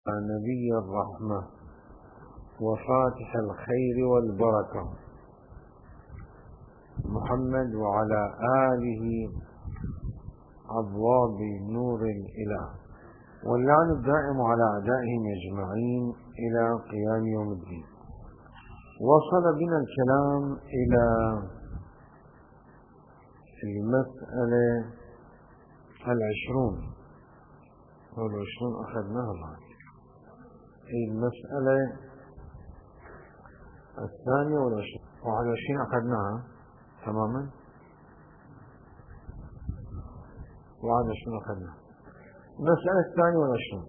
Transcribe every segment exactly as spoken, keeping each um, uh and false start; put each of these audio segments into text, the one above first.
نبي الرحمة وفاتح الخير والبركة محمد وعلى آله أبواب نور الإله، واللعن الدائم على أعدائهم أجمعين إلى قيام يوم الدين. وصل بنا الكلام إلى المسألة العشرون والعشرون أخذناها بعد. المسألة الثانية والعشرين وعلى العشرين أخذناها تماما، وعلى العشرين أخذناها. المسألة الثانية والعشرين: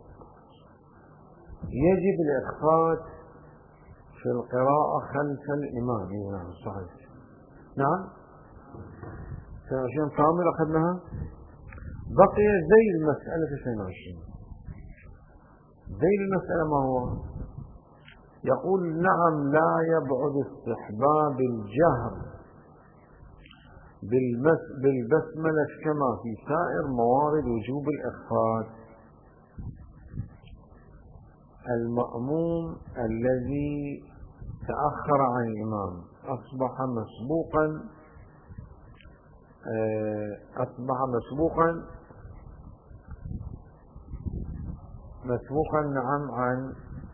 يجب الإخفاء في القراءة خلف الإمام. نعم صحيح. نعم اثنين وعشرين كامل أخذناها. بقي ذيل المسألة في اثنين وعشرين. ذيل المسألة ما هو؟ يقول: نعم، لا يبعد استحباب الجهر بالبسملة كما في سائر موارد وجوب الإخفاء. المأموم الذي تأخر عن الإمام أصبح مسبوقا أصبح مسبوقا مسبوقا نعم عن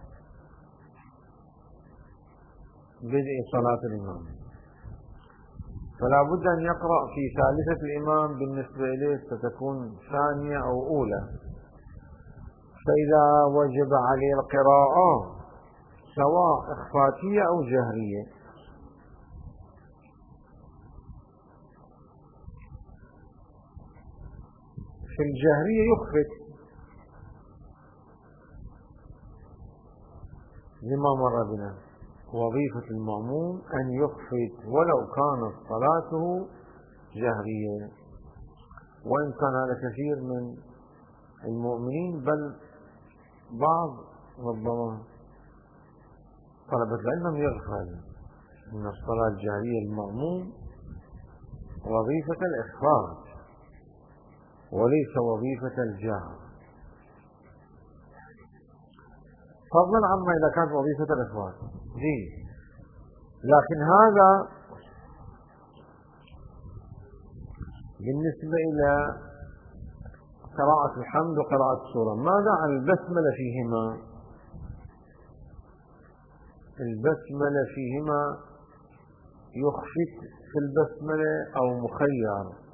بدء صلاة الإمام، فلا بد أن يقرأ في ثالثة الإمام بالنسبة إليه ستكون ثانية أو أولى. فإذا وجب عليه القراءة سواء إخفاتية أو جهرية، في الجهرية يخفت لما مر بنا. وظيفة المأموم أن يخفت ولو كانت صلاته جهرية، وإن كان هذا كثير من المؤمنين، بل بعض ربما طلبة العلم يغفل أن الصلاة الجهرية المأموم وظيفة الإخفاء وليس وظيفة الجهر، فضلا عما إذا كانت وظيفة الإخفاء دي. لكن هذا بالنسبة إلى قراءة الحمد وقراءة السورة. ماذا عن البسملة فيهما؟ البسملة فيهما يخفت في البسملة أو مخير.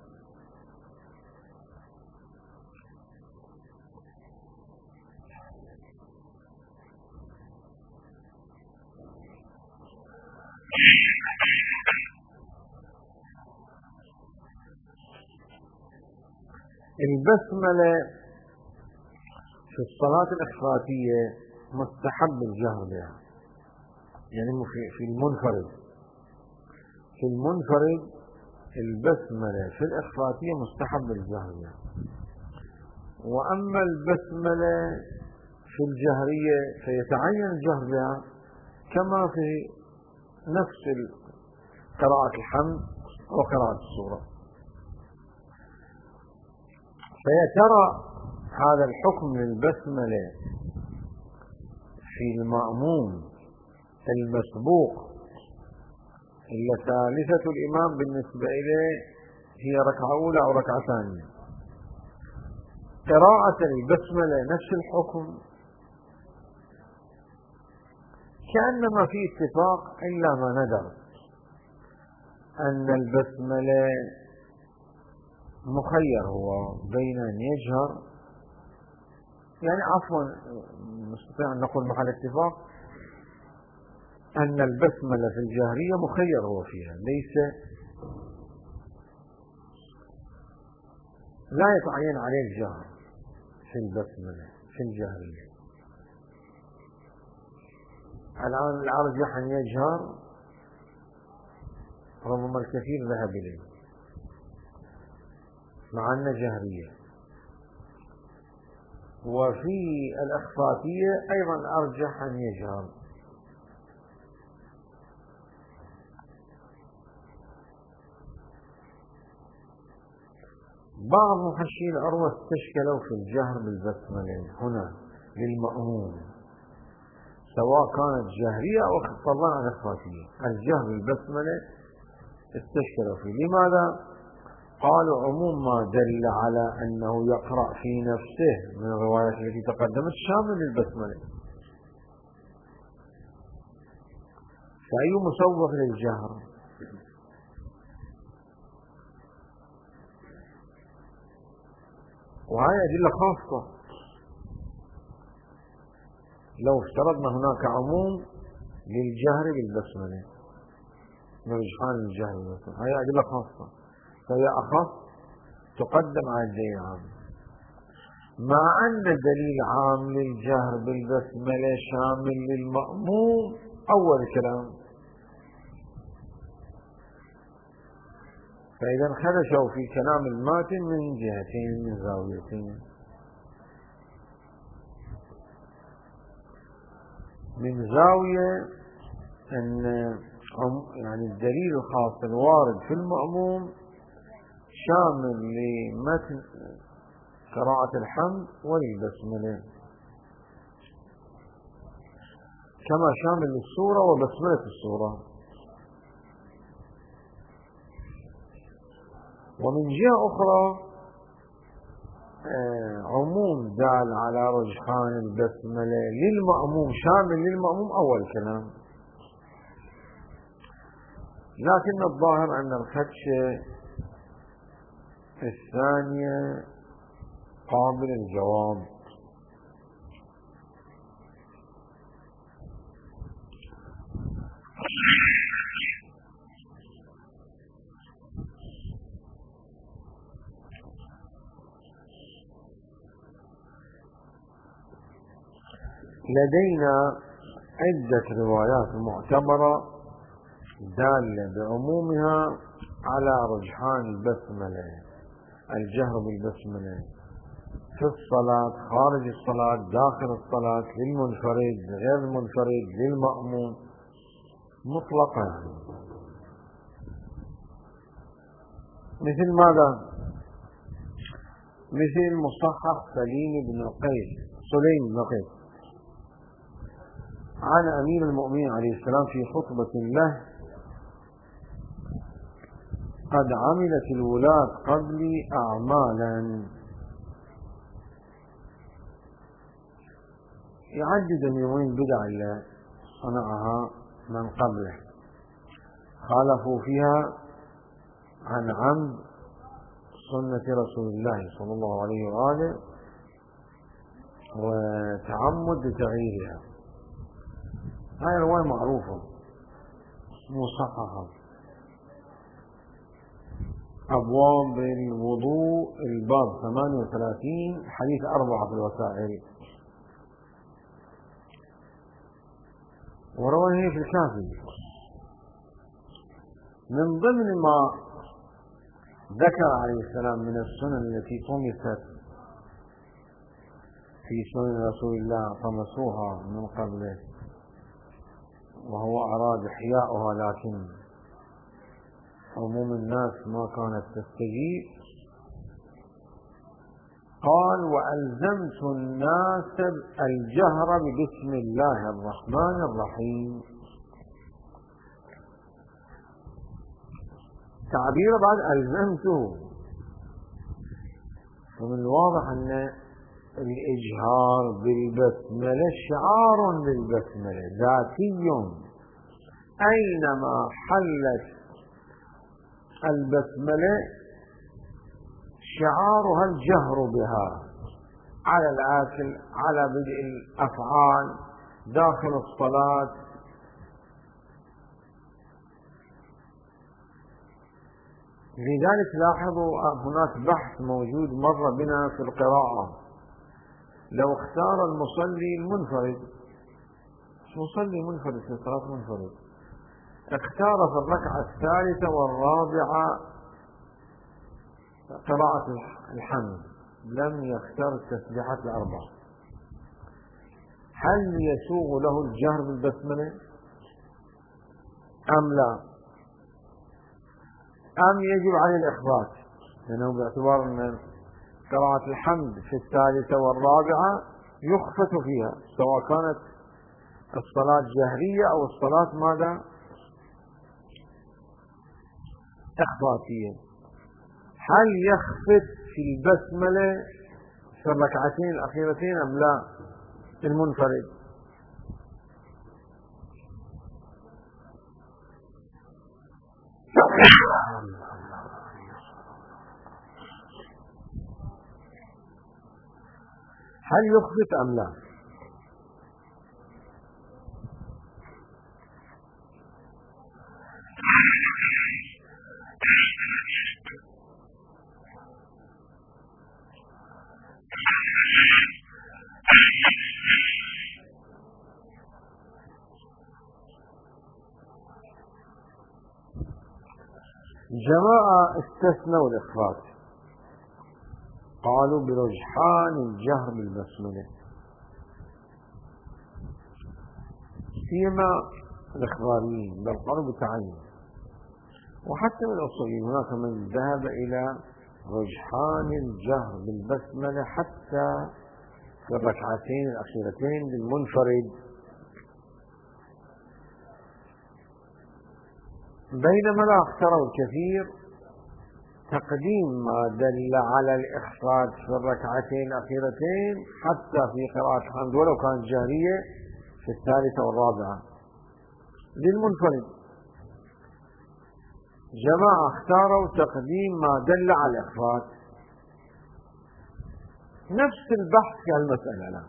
البسملة في الصلاة الإخفاتية مستحب الجهر بها، يعني في المنفرد. في المنفرد البسملة في الإخفاتية مستحب الجهر بها. وأما البسملة في الجهرية فيتعين الجهر بها كما في نفس قراءة الحمد وقراءة السورة. فيترى هذا الحكم للبسملة في المأموم المسبوق إلا ثالثة الإمام بالنسبة إليه هي ركعة أولى أو ركعة ثانية. قراءة البسملة نفس الحكم، كأنما في اتفاق إلا ما ندر أن البسملة مخير هو بين أن يجهر، يعني عفوا نستطيع أن نقول محل اتفاق أن البسملة في الجهرية مخير هو فيها، ليس لا يتعين عليه الجهر في البسملة في الجهرية. الآن الأرجح أن يجهر، ربما الكثير ذهب إليه مع أن جهرية. وفي الإخفاتية أيضا أرجح أن يجهر. بعض محشي العروة استشكلوا في الجهر بالبسملة هنا للمأموم، سواء كانت جهرية أو طبعا عن الخفية. الجهر بالبسملة استشكلوا فيه. لماذا؟ قالوا عموم ما دل على أنه يقرأ في نفسه من الروايات التي تقدمت شامل للبسملة، فأي مسوغ للجهر؟ وهي أدلة خاصة. لو افترضنا هناك عموم للجهر بالبسملة، رجحان للجهر بالبسملة، هي أدلة خاصة، فهي أخص تقدم على الدليل العام، مع أن الدليل عام للجهر بالبسملة شامل للمأموم أول كلام. فإذا خدشوا في كلام الماتن من جهتين، من زاويتين. من زاوية أن يعني الدليل الخاص الوارد في المأموم شامل لمتن قراءة الحمد وللبسملة، كما شامل للسورة وبسملة السورة. ومن جهة أخرى عموم دال على رجحان البسملة للمأموم شامل للمأموم أول كلام، لكن الظاهر أن الخدشة الثانية قابل للجواب. لدينا عدة روايات معتبرة دالة بعمومها على رجحان البسملة، الجهر بالبسملة في الصلاة، خارج الصلاة، داخل الصلاة، للمنفرد، غير المنفرد، للمأموم، مطلقا. مثل ماذا؟ مثل مصحح سليم بن قيس سليم بن قيس عن أمير المؤمنين عليه السلام في خطبة له: قد عملت الولاة قبلي أعمالا. يعدد من بدع الله صنعها من قبله، خالفوا فيها عن عمد سنة رسول الله صلى الله عليه وآله وتعمد لتغييرها. هاي رواية معروفة مصححة. أبواب الوضوء الباب ثمانية وثلاثين حديث أربعة في الوسائل، ورواية في الكافي. من ضمن ما ذكر عليه السلام من السنن التي طمست في سنن رسول الله طمسوها من قبله وهو أراد إحياؤها، لكن عموم الناس ما كانت تستجيب. قال: وألزمت الناس الجهر ببسم الله الرحمن الرحيم. تعبير بعد ألزمته، ومن الواضح أن الإجهار بالبسملة شعار للبسملة ذاتي، أينما حلت البسملة شعارها الجهر بها، على الآكل، على بدء الأفعال، داخل الصلاة. لذلك لاحظوا هناك بحث موجود مر بنا في القراءة: لو اختار المصلي المنفرد، مصلي منفرد في صلاة منفرد، اختار في الركعة الثالثة والرابعة قراءة الحمد، لم يختار التسبيحات الأربع، هل يسوغ له الجهر بالبسملة أم لا؟ أم يجب عليه الإخبات؟ لأنه باعتبار أن قراءة الحمد في الثالثة والرابعة يخفت فيها، سواء كانت الصلاة جهرية أو الصلاة ماذا؟ إخفاتية. هل يخفت في البسملة في الركعتين الأخيرتين أم لا؟ المنفرد. هل يخفت أم لا؟ جماعة استثنوا الإخفات، قالوا برجحان الجهر بالبسملة، سيما الإخباريين بل قالوا بتعين، وحتى من الأصوليين هناك من ذهب إلى رجحان الجهر بالبسملة حتى في الركعتين الأخيرتين للمنفرد، بينما لا اختاروا الكثير تقديم ما دل على الإخفات في الركعتين الأخيرتين حتى في قراءة الحمد ولو كانت جهرية في الثالثة والرابعة للمنفرد. جماعة اختاروا تقديم ما دل على الإخفات. نفس البحث في المسألة الآن،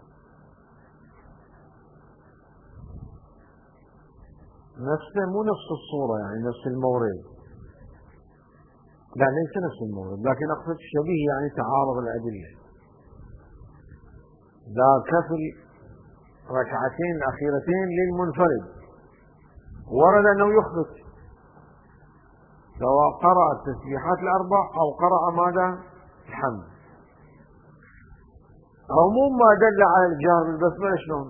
نفسه مو نفس الصورة، يعني نفس المورد، لا ليس نفس المورد، لكن أقصد شبيه يعني تعارض الأدلة. ذاك في الركعتين الأخيرتين للمنفرد ورد أنه يخبط سواء قرأ التسبيحات الأربع أو قرأ ماذا؟ الحمد. عموم ما دل على الجهر بالبسملة شلون؟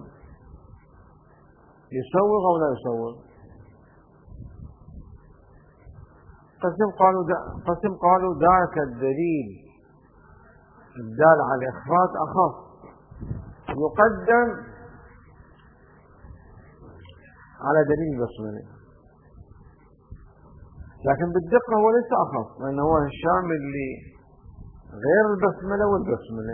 يسوغ أو لا يسوغ؟ قسم قالوا دا قسم قالوا ذاك الدليل الدال على الإخفات أخف، يقدم على دليل البسملة، لكن بالدقة هو ليس أخف، لأنه هو الشامل لغير البسملة والبسملة،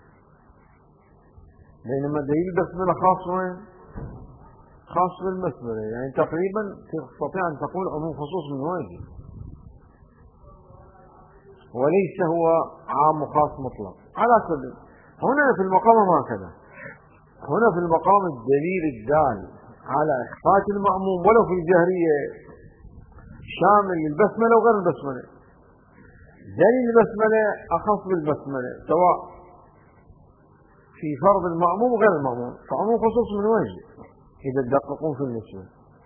بينما دليل البسملة خاص وين؟ خاص بالبسملة، يعني تقريبا تستطيع أن تقول عموم خصوص من واجب، وليس هو عام وخاص مطلق. على سبيل هنا في المقام هكذا، هنا في المقام الدليل الدال على إخفات المأموم ولو في الجهرية شامل للبسملة وغير البسملة. دليل البسملة أخص بالبسملة سواء في فرض المأموم وغير المأموم، فعموم خصوص من وجه إذا تدققون في النسبة،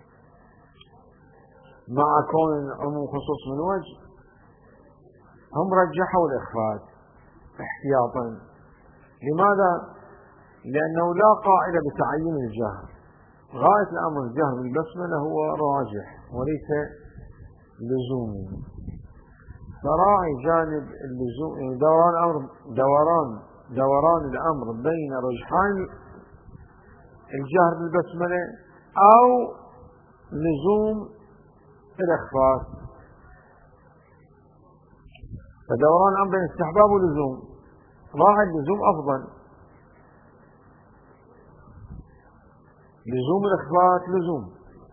مع كون عموم خصوص من وجه هم رجحوا الإخفات احتياطا. لماذا؟ لأنه لا قاعدة بتعيين الجهر، غاية الأمر الجهر بالبسملة هو راجح وليس لزومي، فراعي جانب اللزوم، يعني دوران أمر دوران دوران الأمر بين رجحان الجهر بالبسملة أو لزوم الإخفات، فدوران الأمر بين استحباب ولزوم، راعي اللزوم أفضل، لزوم الإخفات لزوم،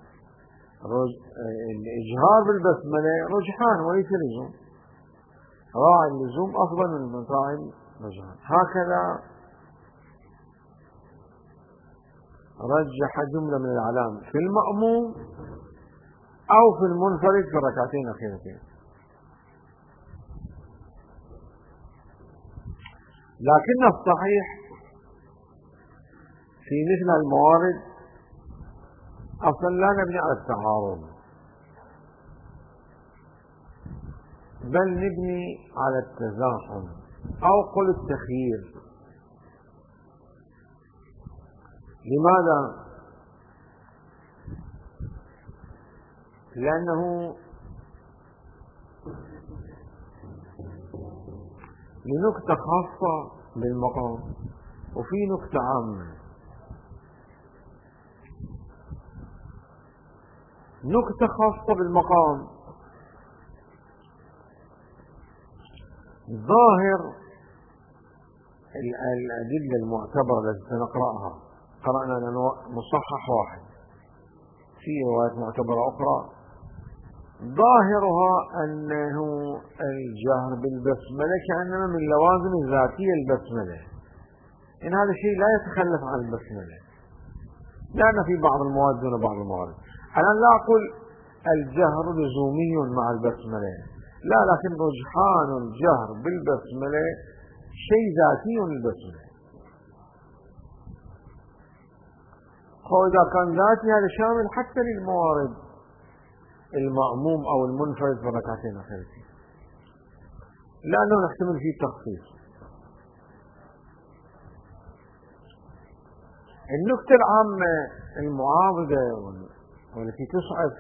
الإجهار بالبسملة رجحان وليس لزوم، راعي اللزوم أفضل من راعي الرجحان. هكذا رجح جملة من العلام في المأموم أو في المنفرد في الركعتين الأخيرتين. لكن الصحيح في مثل الموارد أصلا لا نبني على التعارض، بل نبني على التزاحم أو قل التخيير. لماذا؟ لأنه لنكتة خاصة بالمقام، وفي نكتة عامة. نكتة خاصة بالمقام. ظاهر الأدلة المعتبرة التي سنقرأها، قرأنا مصحح واحد، في روايات معتبرة أخرى، ظاهرها أنه الجهر بالبسملة كأنما من لوازم الذاتية البسملة، إن هذا الشيء لا يتخلف عن البسملة، لأن في بعض المواد دون بعض المواد. أنا لا أقول الجهر لزومي مع البسملة، لا، لكن رجحان الجهر بالبسملة شيء ذاتي للبسملة. وإذا كان ذاتي هذا شامل حتى للموارد المأموم أو المنفرد في الركعتين الأخيرتين، لأنه نحتمل فيه التخصيص. النكتة العامة المعارضة والتي تسعف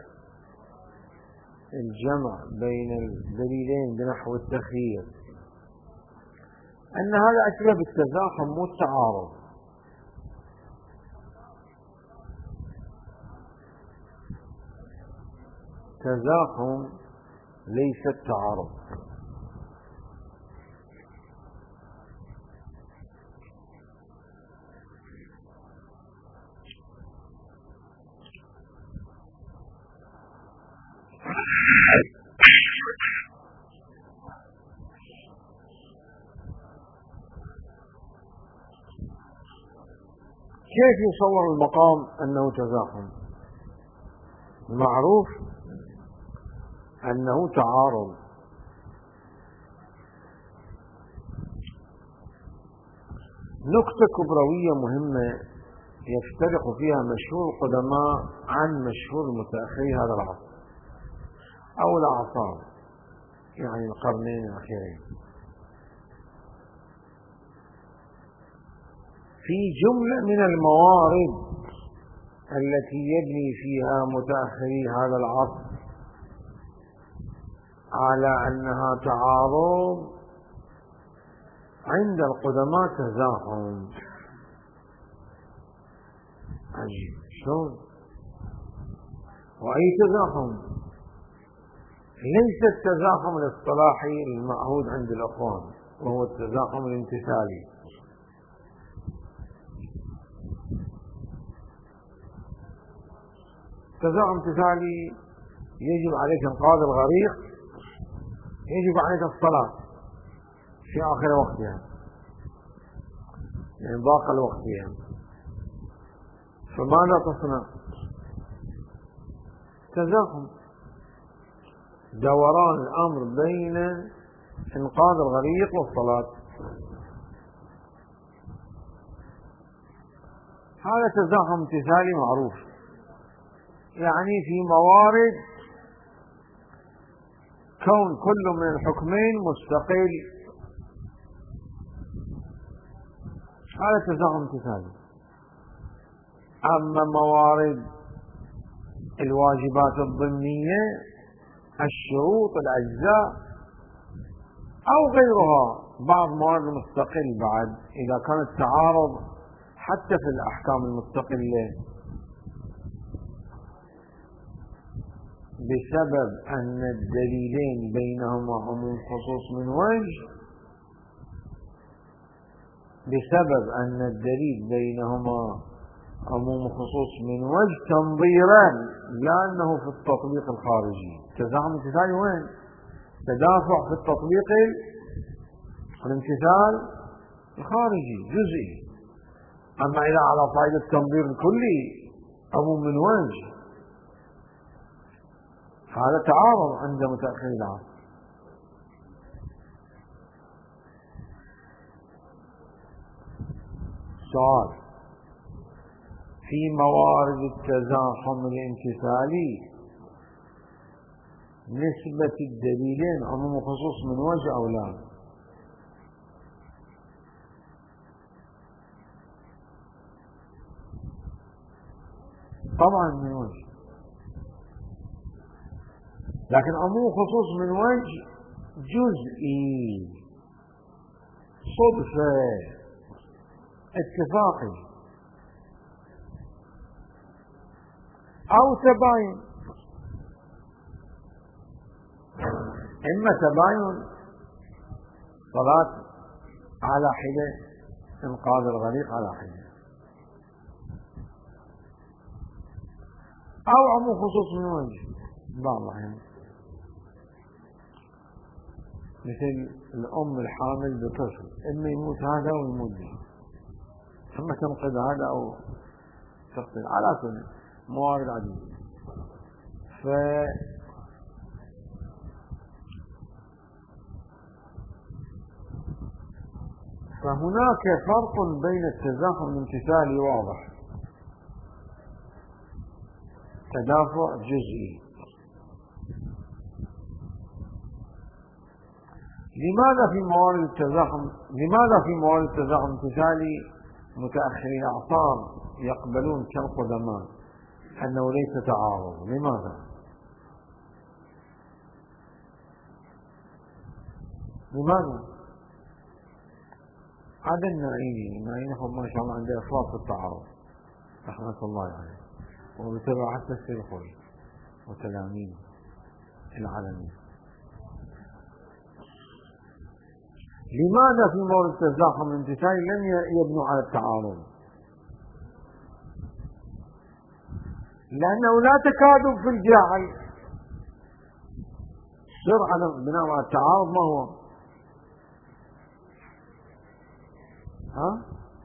الجمع بين الدليلين بنحو التخيير أن هذا أشبه بالتزاحم مو التعارض. تزاحم ليس التعارض. كيف يصور المقام أنه تزاحم؟ معروف أنه تعارض. نكتة كبروية مهمة يفترق فيها مشهور القدماء عن مشهور المتأخرين هذا العصر أو الأعصار، يعني القرنين الأخيرين. في جملة من الموارد التي يبني فيها متأخري هذا العصر على أنها تعارض، عند القدماء تزاحم. عجيب شلون؟ وأي تزاحم؟ ليس التزاحم الاصطلاحي المعهود عند الأخوان، وهو التزاحم الامتثالي. تزاحم امتثالي يجب عليك انقاذ الغريق، يجب عليك الصلاة في آخر وقتها، يعني ضاق الوقت يعني. فماذا تصنع؟ تزاحم، دوران الأمر بين إنقاذ الغريق والصلاة. هذا تزاحم امتثالي معروف، يعني في موارد كون كل من الحكمين مستقل، هذا تزاحم امتثالي. أما موارد الواجبات الضمنية، الشروط، الأجزاء أو غيرها، بعض موارد المستقل بعد إذا كان التعارض حتى في الأحكام المستقلة بسبب أن الدليلين بينهما عموم خصوص من وجه، بسبب أن الدليل بينهما عموم خصوص من وجه تنظيرا، لأنه في التطبيق الخارجي. تزاحم امتثالي وين؟ تدافع في التطبيق الامتثال الخارجي جزئي. أما إذا على صعيد التنظير الكلي عموم من وجه، هذا تعارض عند متأخري العصر. سؤال: في موارد التزاحم الامتثالي نسبة الدليلين عموم وخصوص من وجه أو لا؟ طبعا من وجه، لكن عموم وخصوص من وجه جزئي صدفة. اتفاقي أو تباين. إما تباين صلاة على حدة، إنقاذ الغريق على حدة، أو عموم خصوص من وجه بعض الأحيان، مثل الأم الحامل بطفل، إما يموت هذا ويموت به، إما تنقذ هذا أو تقتل، على كل موارد عديدة. ف فهناك فرق بين التزاحم الامتثالي واضح، تدافع جزئي. لماذا في موارد التزاحم لماذا في موارد التزاحم الامتثالي متأخرين أعصار يقبلون كالقدماء أنه ليس تعارض؟ لماذا؟ لماذا؟ هذا النعيمي النعيمي ما شاء الله عنده إفراط في التعارض رحمة الله عليه، وبتبع حتى السيخوي وتلاميذ العالمين. لماذا في مورد التزاحم الامتثالي لم يبنوا على التعارض؟ لأنه لا تكادب في الجاعل. سر على بناء على التعارض ما هو؟ ها؟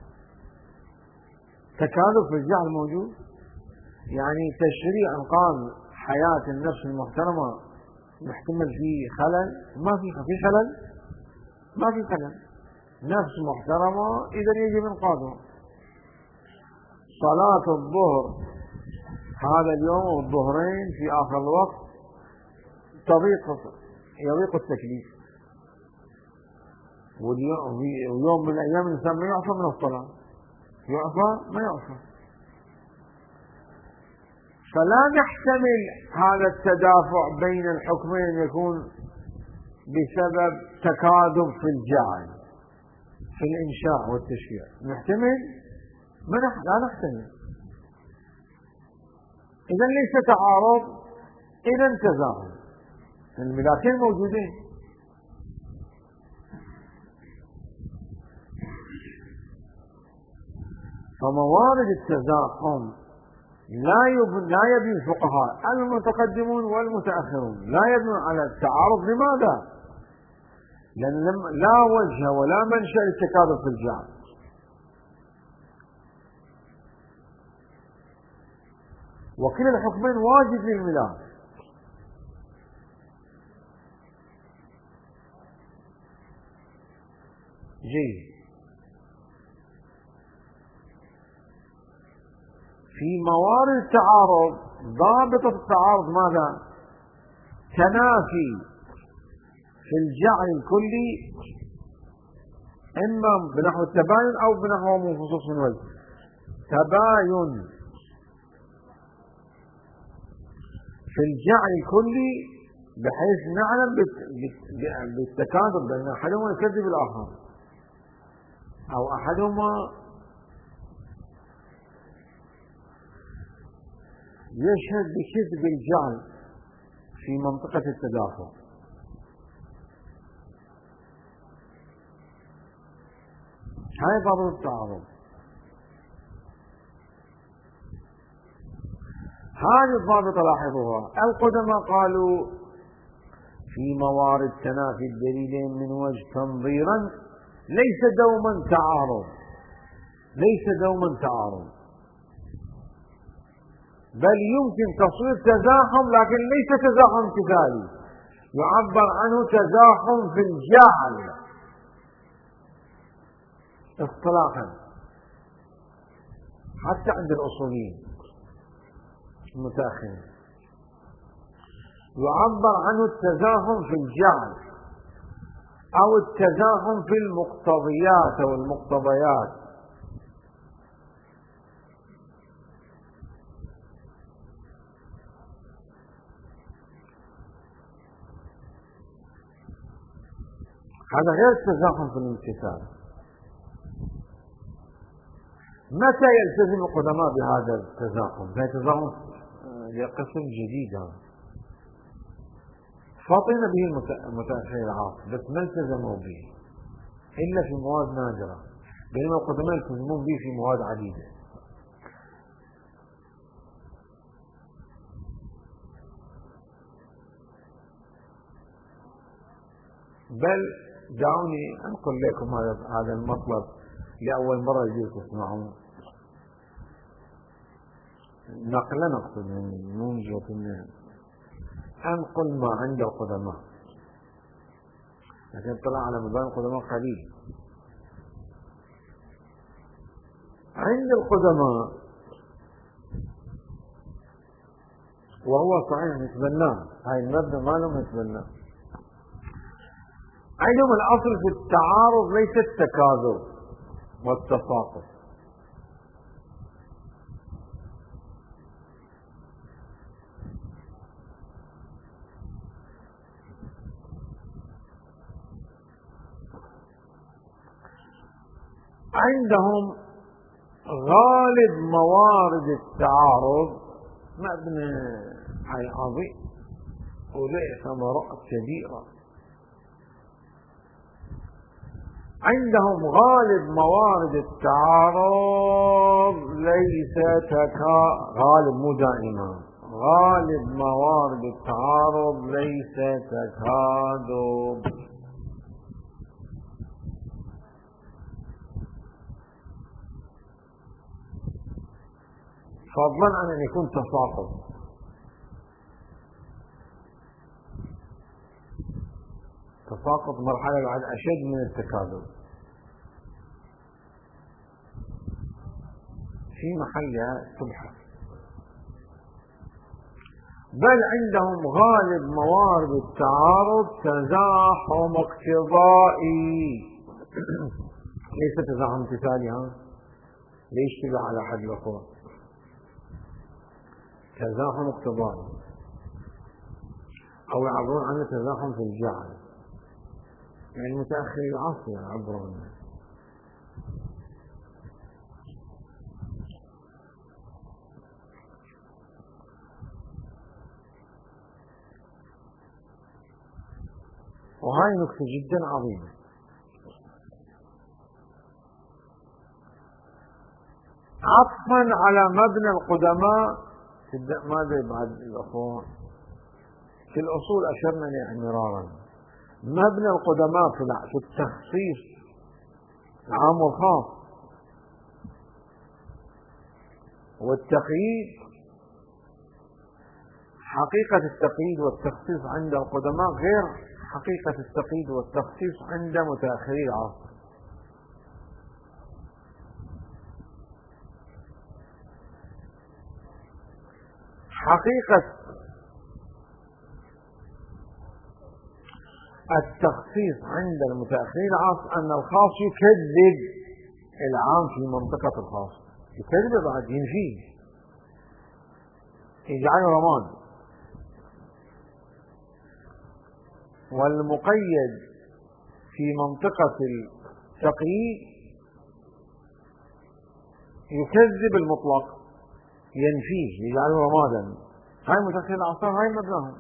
تكالب في الجعل موجود، يعني تشريع انقاذ حياة النفس المحترمة محتمل فيه خلل؟ ما في في خلل؟ ما في خلل، نفس محترمة إذا يجب انقاذها. صلاة الظهر هذا اليوم والظهرين في آخر الوقت تضيق يضيق التكليف، ويوم من الأيام الإنسان ما يعصى من الصلاة، يعصى ما يعصى. فلا نحتمل هذا التدافع بين الحكمين يكون بسبب تكادب في الجعل في الإنشاء والتشريع. نحتمل؟ ما نح... لا نحتمل. إذا ليس تعارض، إذا تزاحم، الملاكين موجودين. فموارد التزاحم لا يبني لا يبني الفقهاء المتقدمون والمتأخرون لا يبنون على التعارض. لماذا؟ لأن لا وجه ولا منشأ للتكاثر في الجعل. وكلا الحكمين واجب للميلاد. جيد. في موارد التعارض ضابط التعارض ماذا؟ تنافي في الجعل الكلي، إما بنحو التباين أو بنحو من خصوص من وجه. تباين في الجعل الكلي بحيث نعلم بالتكاثر بين أحدهما يكذب الآخر، أو أحدهما يشهد بكذب الجعل في منطقة التدافع. هاي ضابط التعارض. هذه الضابطة لاحظوها. القدماء قالوا في موارد تنافي الدليلين من وجه تنظيرا ليس دوما تعارض، ليس دوما تعارض، بل يمكن تصوير تزاحم لكن ليس تزاحم امتثالي، يعبر عنه تزاحم في الجعل اصطلاحا حتى عند الأصوليين المتأخرين، يعبر عنه التزاحم في الجعل أو التزاحم في المقتضيات أو المقتضيات. هذا غير التزاحم في الامتثال. متى يلتزم القدماء بهذا التزاحم؟ هذا تزاحم لقسم جديد. فطن به المتأخر العاصر بس ما التزموا به إلا في مواد نادرة، بينما القدماء يلتزمون به في مواد عديدة. بل دعوني أنقل لكم هذا المطلب لأول مرة يجب تسمعون، نقلا نقصد من منجة الناس، أنقل ما عند القدماء، لكن طلع على مبان القدماء قليل. عند القدماء وهو صحيح نتبناه، هاي المبنى ما لهم نتبناه. عندهم الأصل في التعارض ليس التكاذب والتساقط. عندهم غالب موارد التعارض مبنى هاي عظيم وليه ثمرات كبيرة. عندهم غالب موارد التعارض ليس تكا غالب مو دائما، غالب موارد التعارض ليس تكاذب. فضلا عن أن يكون تساقط. تساقط مرحلة بعد أشد من التكاذب في محلها تبحث. بل عندهم غالب موارد التعارض تزاحم اقتضائي ليس تزاحم امتثالي. ها ليش تبع على حد الأخوة؟ تزاحم اقتضائي أو يعبرون عنه تزاحم في الجعل، يعني متأخر العصر يعبرون عنه. وهاي نكتة جدا عظيمة. عطفا على مبنى القدماء ماذا بعد الأخوة؟ في الأصول أشرنا إليه مرارا. مبنى القدماء في التخصيص العام والخاص والتقييد، حقيقة التقييد والتخصيص عند القدماء غير حقيقة التقييد والتخصيص عند متأخري العصر. حقيقة التخصيص عند المتأخرين العصر أن الخاص يكذب العام في منطقة الخاص، يكذب بعد ينفيه يجعله رماد، والمقيد في منطقة التقييد يكذب المطلق ينفيه يجعله رمادا. هاي متأخرين العصر هاي مبناهم.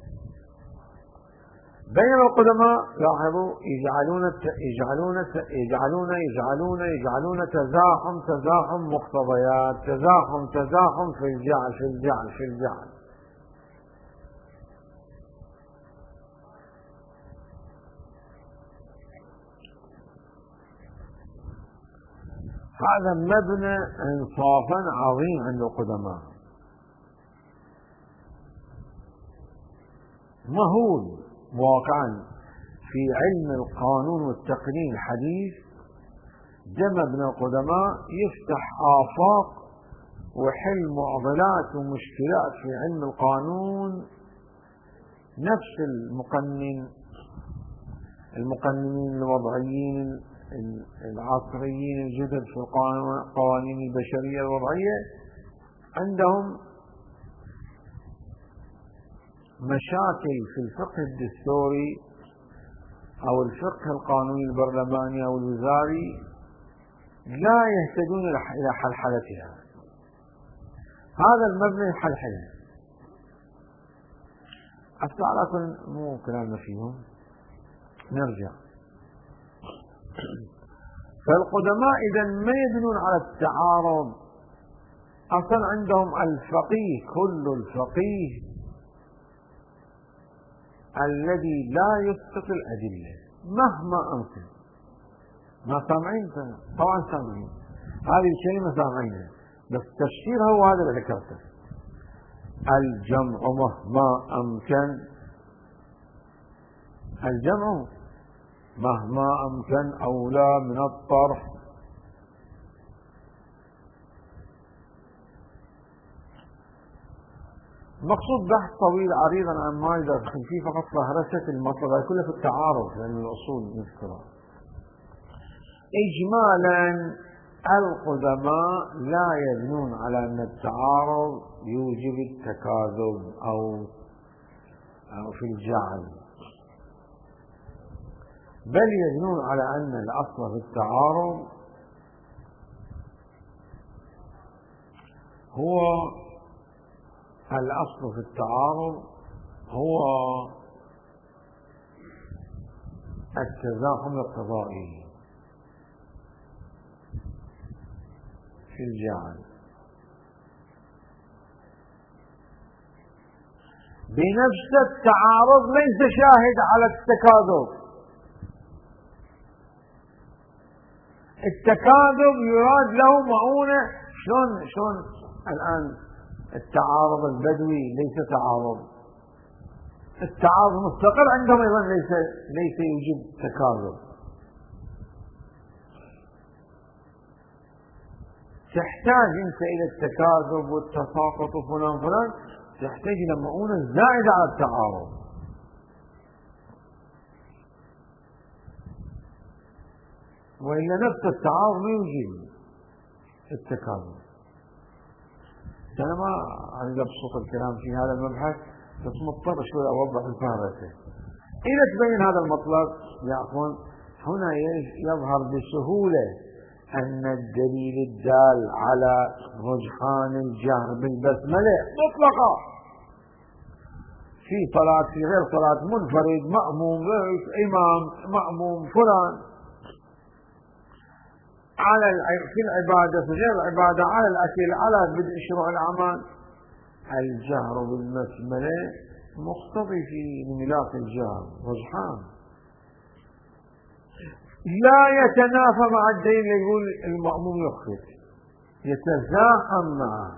بينما القدماء لاحظوا يجعلون يجعلون يجعلون يجعلون يجعلون تزاحم تزاحم مقتضيات، تزاحم تزاحم في الجعل في الجعل في الجعل. هذا مبنى انصافا عظيم عند القدماء، مهول واقعا في علم القانون والتقنين الحديث. جمع ابن القدماء يفتح آفاق وحل معضلات ومشكلات في علم القانون نفس المقنن المقننين الوضعيين العصريين الجدد في القوانين البشرية الوضعية عندهم مشاكل في الفقه الدستوري أو الفقه القانوني البرلماني أو الوزاري لا يهتدون إلى حلحلتها. هذا المبنى يحلحل. حتى على كل مو كلامنا فيهم. نرجع. فالقدماء إذا ما يبنون على التعارض، أصلا عندهم الفقيه، كل الفقيه الذي لا يسقط الأدلة مهما أمكن. ما سامعين؟ طبعا سامعين هذه الكلمة، سامعينها، بس تفسيرها هو هذا اللي ذكرته. الجمع مهما أمكن، الجمع مهما أمكن أولى من الطرح. مقصود بحث طويل عريضا عن ما يدخل فيه، فقط فهرسة المطلب هذا كله في التعارض، لأن الأصول نذكرها. إجمالا القدماء لا يبنون على أن التعارض يوجب التكاذب أو أو في الجعل، بل يبنون على أن الأصل في التعارض هو الأصل في التعارض هو التزاحم القضائي في الجعل، بنفس التعارض ليس شاهد على التكاذب. التكاذب يراد له معونة. شلون شلون الآن التعارض البدوي ليس تعارض، التعارض مستقر عندهم أيضا ليس ليس يوجب تكاذب. تحتاج أنت إلى التكاذب والتساقط فلان فلان، تحتاج إلى مؤونة زائدة على التعارض. وإلا نفس التعارض يوجب التكاذب. أنا ما أريد أبسط الكلام في هذا المبحث، بس مضطر شوي أوضح الفهرسة. إذا تبين هذا المطلب يا أخوان، هنا يظهر بسهولة أن الدليل الدال على رجحان الجهر بالبسملة مطلقا في صلاة، في غير صلاة، منفرد، مأموم، إمام، مأموم، فلان، على في العبادة، في غير العبادة، على الأكل، على بدء شروع الأعمال، الجهر بالبسملة مقتضي في ملاك الجهر رجحان، لا يتنافى مع الدليل يقول المأموم يخفت، يتزاحم معه.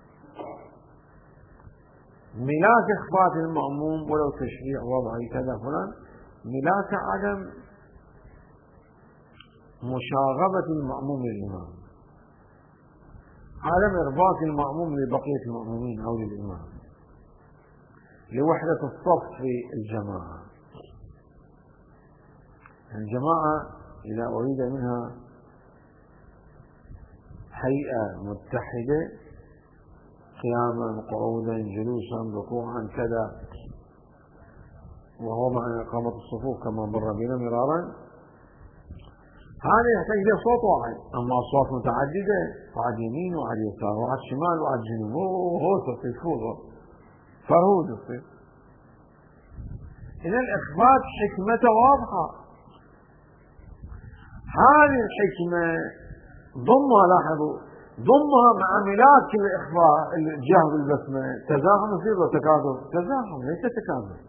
ملاك إخفاء المأموم ولو تشريع وضعي كذا فلان، ملاك عدم مشاغبة المأموم للإمام، عدم إرباط المأموم لبقية المأمومين أو للإمام، لوحدة الصف في الجماعة. الجماعة إذا أريد منها هيئة متحدة، قياما، قعودا، جلوسا، ركوعا، كذا، وهو مع إقامة الصفوف كما مر بنا مرارا، هذا يحتاج إلى صوت واحد. أما أصوات متعددة، واحد يمين واحد يسار، واحد شمال واحد جنوب، هو تصير فوضى فرهود يصير. إذا الإخفاء حكمته واضحة. هذه الحكمة ضمها، لاحظوا، ضمها مع ملاك الإخفاء الجهر بالبسمة، تزاحم يصير وتكاثر، تزاحم ليس تكاثر.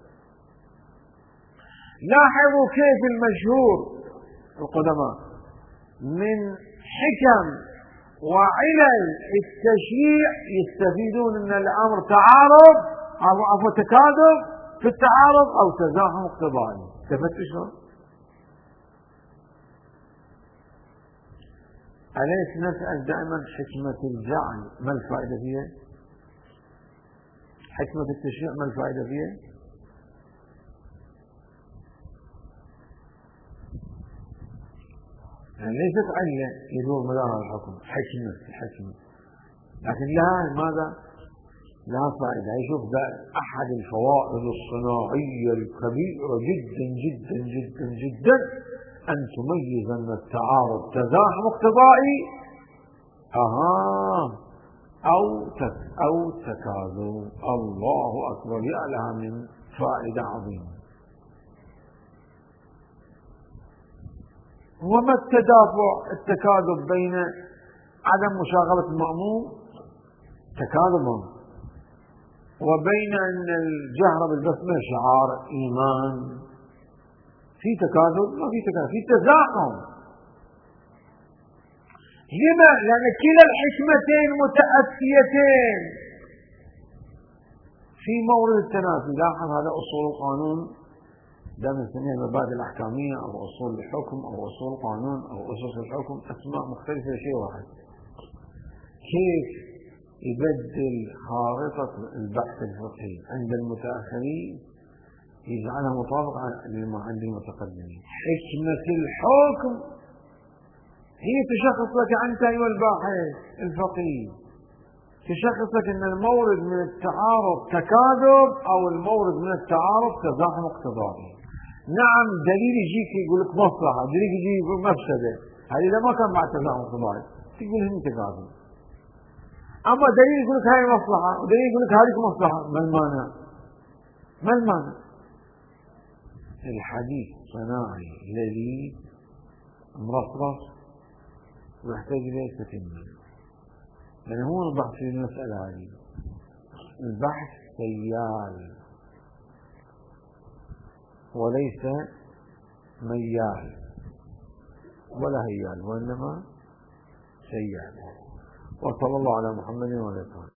لاحظوا كيف المشهور القدماء من حكم وعلل التشريع يستفيدون ان الامر تعارض او تكاذب في التعارض او تزاحم اقتضائي. تفتش شلون؟ أليس نسأل دائما حكمة الجعل ما الفائدة فيها؟ حكمة التشريع ما الفائدة فيها؟ يعني ليست علة يدور مدار الحكم، حكمة الحكمة، لكن لها ماذا؟ لها فائدة. يشوف أحد الفوائد الصناعية الكبيرة جدا جدا جدا جدا أن تميز أن التعارض تزاحم اقتضائي أها أو أو تكاذب. الله أكبر، يا لها من فائدة عظيمة. وما التدافع التكاذب بين عدم مشاغبة المأموم تكاذبا، وبين أن الجهر بالبسمة شعار إيمان؟ في تكاذب؟ ما في تكاذب، في تزاحم. لما؟ لأن كلا الحكمتين متأتيتين في مورد التنافي. لاحظ هذا أصول القانون، دائما نسميها المبادئ الأحكامية أو أصول الحكم أو أصول القانون أو أسس الحكم، أسماء مختلفة شيء واحد. كيف يبدل خارطة البحث الفقهي عند المتأخرين يجعلها مطابقة لما عند المتقدمين. حكمة الحكم هي تشخص لك أنت أيها الباحث الفقيه، تشخص لك أن المورد من التعارض تكاذب أو المورد من التعارض تزاحم اقتضائي. نعم، دليل يجيك يقول لك مصلحة، دليل يجيك يقول مفسدة، هذه إذا ما كان مع تزاحم اقتضائي تقول هم تكاذب. أما دليل يقول لك هاي مصلحة ودليل يقول لك هذه مصلحة، ما المانع؟ ما المانع؟ الحديث صناعي لذيذ مرصرص ويحتاج إلى تتمة، لأن هو البحث في المسألة هذه. البحث سيال وليس ميال ولا هيال، وإنما سيال. وصلى الله على محمد وعلى آله.